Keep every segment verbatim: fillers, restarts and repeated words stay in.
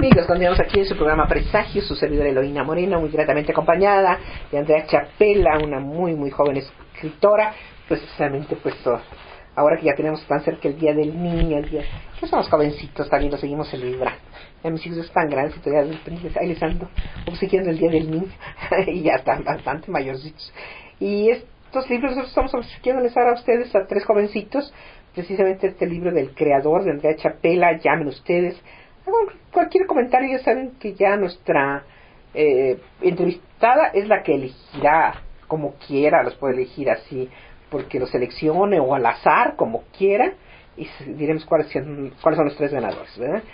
Amigos, continuamos aquí en su programa Presagios, su servidora Eloína Moreno, muy gratamente acompañada de Andrea Chapela, una muy muy joven escritora, precisamente pues ahora que ya tenemos tan cerca el Día del Niño, el día, que somos jovencitos, también lo seguimos celebrando. Ya mis hijos están grandes y todavía ahí les ando obsequiando el Día del Niño y ya están bastante mayorcitos. Y estos libros nosotros estamos obsequiándoles ahora a ustedes, a tres jovencitos, precisamente este libro del creador de Andrea Chapela. Llamen ustedes, hagan cualquier comentario, ya saben que ya nuestra eh, entrevistada es la que elegirá como quiera, los puede elegir así porque los seleccione o al azar, como quiera, y diremos cuáles son, cuáles son los tres ganadores, ¿verdad?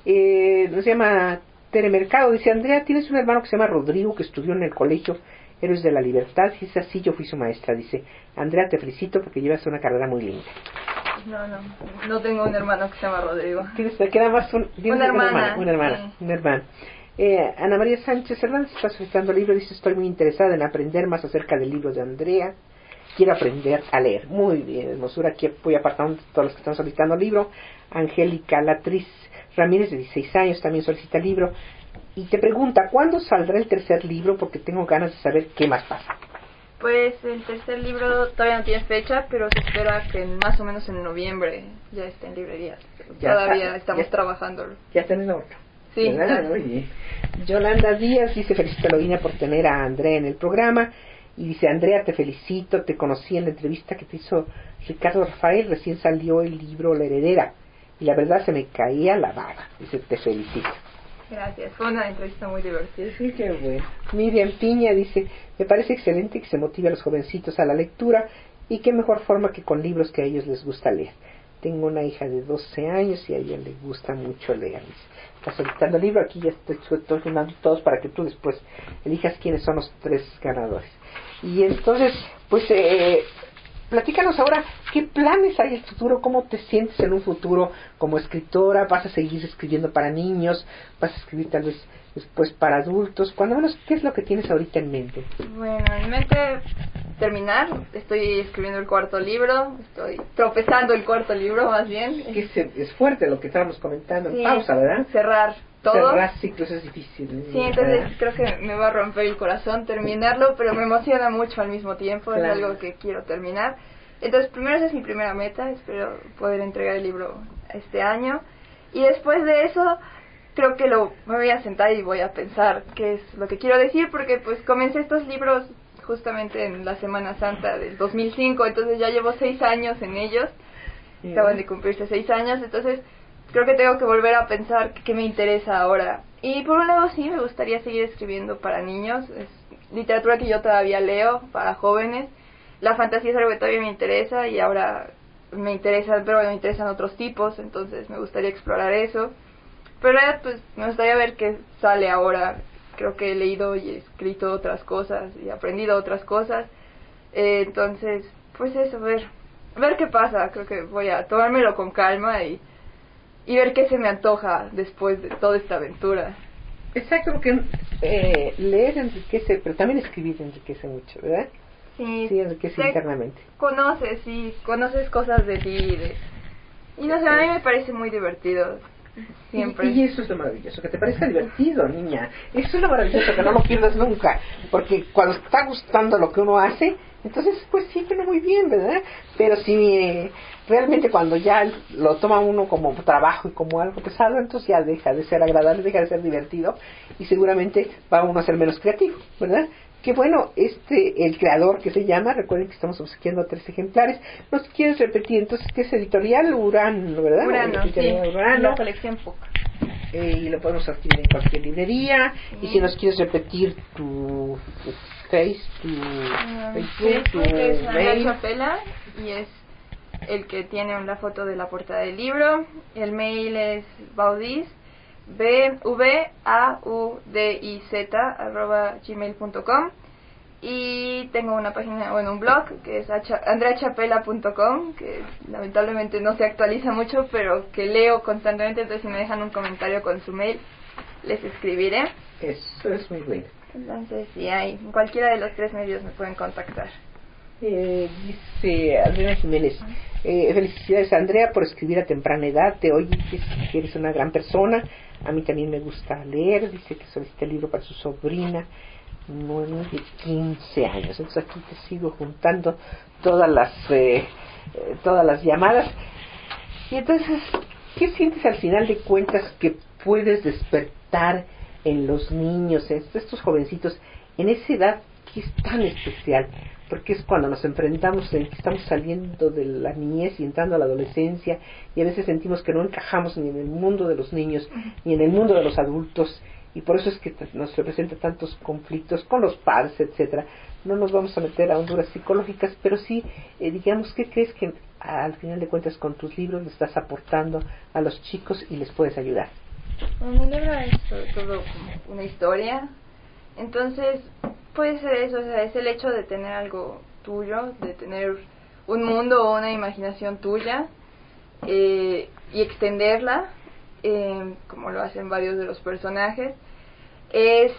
Eh, nos llama Tere Mercado, dice: Andrea, tienes un hermano que se llama Rodrigo, que estudió en el colegio Héroes de la Libertad, y es así, yo fui su maestra. Dice: Andrea, te felicito porque llevas una carrera muy linda. No, no, no tengo un hermano que se llama Rodrigo. Tienes, te queda más un, una, hermana, una hermana, una hermana, sí. una hermana. Eh, Ana María Sánchez Hernández está solicitando libro, dice: estoy muy interesada en aprender más acerca del libro de Andrea. Quiero aprender a leer. Muy bien, hermosura. Aquí voy apartando todos los que están solicitando libro. Angélica Latriz Ramírez, de dieciséis años, también solicita libro. Y te pregunta: ¿cuándo saldrá el tercer libro? Porque tengo ganas de saber qué más pasa. Pues el tercer libro todavía no tiene fecha, pero se espera que más o menos en noviembre ya esté en librerías. Ya todavía está, estamos ya, trabajándolo. Ya está en el otro. Sí. Oye. Yolanda Díaz dice: felicita a Eloína por tener a Andrea en el programa. Y dice: Andrea, te felicito, te conocí en la entrevista que te hizo Ricardo Rafael, recién salió el libro La Heredera, y la verdad se me caía la baba. Dice: te felicito. Gracias, fue una entrevista muy divertida. Sí, qué bueno. Miriam Piña dice: me parece excelente que se motive a los jovencitos a la lectura, y qué mejor forma que con libros que a ellos les gusta leer. Tengo una hija de doce años y a ella le gusta mucho leer. Está solicitando el libro, aquí ya estoy, estoy fundando todos para que tú después elijas quiénes son los tres ganadores. Y entonces, pues, eh, platícanos ahora, ¿qué planes hay en el futuro? ¿Cómo te sientes en un futuro como escritora? ¿Vas a seguir escribiendo para niños? ¿Vas a escribir tal vez después para adultos? Cuando menos, ¿qué es lo que tienes ahorita en mente? Bueno, en mente terminar. Estoy escribiendo el cuarto libro, estoy tropezando el cuarto libro más bien. Que es, es fuerte lo que estábamos comentando en sí, pausa, ¿verdad? Cerrar todo. Cerrar ciclos es difícil. Sí, entonces ¿verdad? Creo que me va a romper el corazón terminarlo, pero me emociona mucho al mismo tiempo, claro. Es algo que quiero terminar. Entonces, primero esa es mi primera meta, espero poder entregar el libro este año. Y después de eso, creo que lo me voy a sentar y voy a pensar qué es lo que quiero decir, porque pues comencé estos libros justamente en la Semana Santa del dos mil cinco, entonces ya llevo seis años en ellos, yeah. Acaban de cumplirse seis años, entonces creo que tengo que volver a pensar qué me interesa ahora. Y por un lado sí, me gustaría seguir escribiendo para niños, es literatura que yo todavía leo, para jóvenes. La fantasía es algo que todavía me interesa y ahora me interesa, pero me interesan otros tipos, entonces me gustaría explorar eso. Pero pues me gustaría ver qué sale ahora. Creo que he leído y he escrito otras cosas y he aprendido otras cosas. Eh, entonces, pues eso, ver ver qué pasa. Creo que voy a tomármelo con calma y, y ver qué se me antoja después de toda esta aventura. Exacto, porque eh, leer enriquece, pero también escribir enriquece mucho, ¿verdad? Sí, sí enriquece internamente. Conoces, sí, conoces cosas de ti. De, y no sé, a mí me parece muy divertido. Siempre. Y, y eso es lo maravilloso, que te parezca divertido, niña. Eso es lo maravilloso, que no lo pierdas nunca. Porque cuando está gustando lo que uno hace, entonces pues siempre no muy bien, ¿verdad? Pero si eh, realmente cuando ya lo toma uno como trabajo y como algo pesado, entonces ya deja de ser agradable, deja de ser divertido, y seguramente va uno a ser menos creativo, ¿verdad? Que bueno, este, el creador que se llama, recuerden que estamos obsequiando tres ejemplares. ¿Nos quieres repetir entonces qué es editorial? Urano, ¿verdad? Urano, sí, Urano. La colección P U C. Eh, y lo podemos adquirir en cualquier librería. Sí. Y si nos quieres repetir tu, tu face, tu uh, Facebook, tu es mail. Chapela, y es el que tiene una foto de la portada del libro. El mail es baudis, B V A U D I Z arroba gmail punto com, y tengo una página, bueno, un blog que es andrea chapela punto com, que lamentablemente no se actualiza mucho, pero que leo constantemente, entonces si me dejan un comentario con su mail les escribiré. Eso es muy bueno. Entonces, sí, hay, en cualquiera de los tres medios me pueden contactar. Eh, dice Adriana Jiménez, eh, felicidades Andrea por escribir a temprana edad, te oye que eres una gran persona, a mí también me gusta leer, dice que solicita el libro para su sobrina, nueve de quince años, entonces aquí te sigo juntando todas las, eh, eh, todas las llamadas, y entonces, ¿qué sientes al final de cuentas que puedes despertar en los niños, en estos jovencitos, en esa edad que es tan especial? Porque es cuando nos enfrentamos en que estamos saliendo de la niñez y entrando a la adolescencia, y a veces sentimos que no encajamos ni en el mundo de los niños ni en el mundo de los adultos, y por eso es que nos representa tantos conflictos con los padres, etcétera. No nos vamos a meter a honduras psicológicas, pero sí, eh, digamos, ¿qué crees que al final de cuentas con tus libros le estás aportando a los chicos y les puedes ayudar? Bueno, mi libro es sobre todo como una historia, entonces puede ser eso, o sea, es el hecho de tener algo tuyo, de tener un mundo o una imaginación tuya, eh, y extenderla, eh, como lo hacen varios de los personajes. Es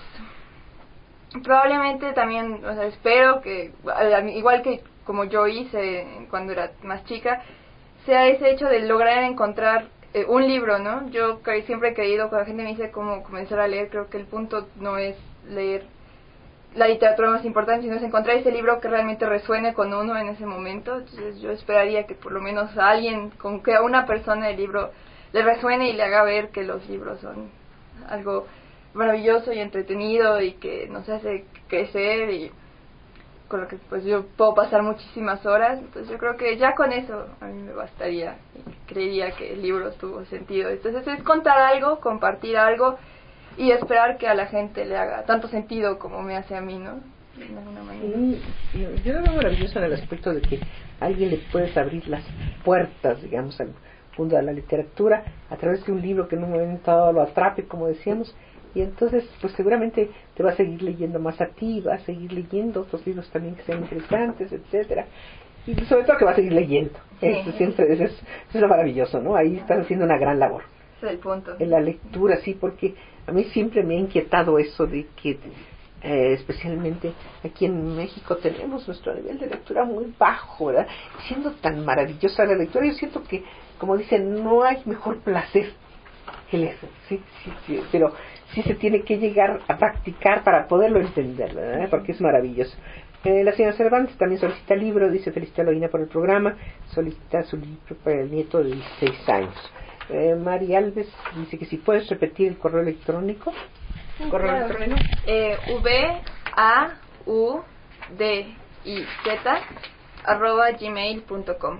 probablemente también, o sea, espero que, igual que como yo hice cuando era más chica, sea ese hecho de lograr encontrar eh, un libro, ¿no? Yo siempre he creído, cuando la gente me dice cómo comenzar a leer, creo que el punto no es leer la literatura más importante, sino es encontrar ese libro que realmente resuene con uno en ese momento. Entonces yo esperaría que por lo menos a alguien, con que a una persona el libro le resuene y le haga ver que los libros son algo maravilloso y entretenido y que nos hace crecer, y con lo que pues yo puedo pasar muchísimas horas. Entonces yo creo que ya con eso a mí me bastaría, y creería que el libro tuvo sentido. Entonces es contar algo, compartir algo y esperar que a la gente le haga tanto sentido como me hace a mí, ¿no? De alguna manera. Y, y yo lo veo maravilloso en el aspecto de que a alguien le puedes abrir las puertas, digamos, al mundo de la literatura a través de un libro que en un momento dado lo atrape, como decíamos, y entonces pues seguramente te va a seguir leyendo más a ti, va a seguir leyendo otros libros también que sean interesantes, etcétera, y sobre todo que va a seguir leyendo. Sí. Eso siempre es, es, es lo maravilloso, ¿no? Ahí estás haciendo una gran labor. Es el punto. En la lectura, sí, porque a mí siempre me ha inquietado eso de que eh, especialmente aquí en México tenemos nuestro nivel de lectura muy bajo, ¿verdad? Siendo tan maravillosa la lectura, yo siento que, como dicen, no hay mejor placer que leer, sí, sí, sí, pero sí se tiene que llegar a practicar para poderlo entender, ¿verdad? Porque es maravilloso. Eh, la señora Cervantes también solicita libro, dice felicita a Loina por el programa, solicita su libro para el nieto de dieciséis años. Eh, María Alves dice que si puedes repetir el correo electrónico. Sí, correo claro. electrónico. Eh, V A U D I Z arroba gmail punto com.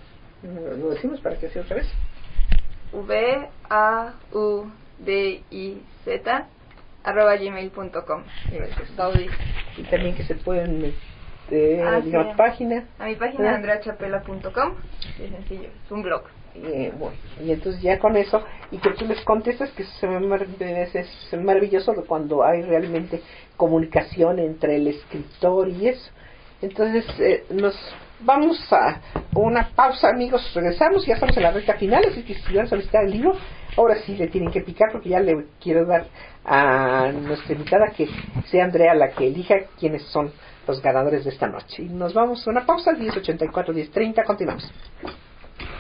Lo decimos para que sea otra vez. V A U D I Z arroba gmail punto com. Y también que se pueden meter ah, a la sí. página. A mi página ¿eh? andrea chapela punto com. Es sencillo, es un blog. Eh, bueno, y entonces ya con eso, y que tú les contestas, que se me mar- es, es maravilloso cuando hay realmente comunicación entre el escritor y eso. Entonces eh, nos vamos a una pausa, amigos, regresamos, ya estamos en la recta final, así que si van a solicitar el libro, ahora sí le tienen que picar, porque ya le quiero dar a nuestra invitada que sea Andrea la que elija quiénes son los ganadores de esta noche. Y nos vamos a una pausa, diez ochenta y cuatro, diez treinta, continuamos.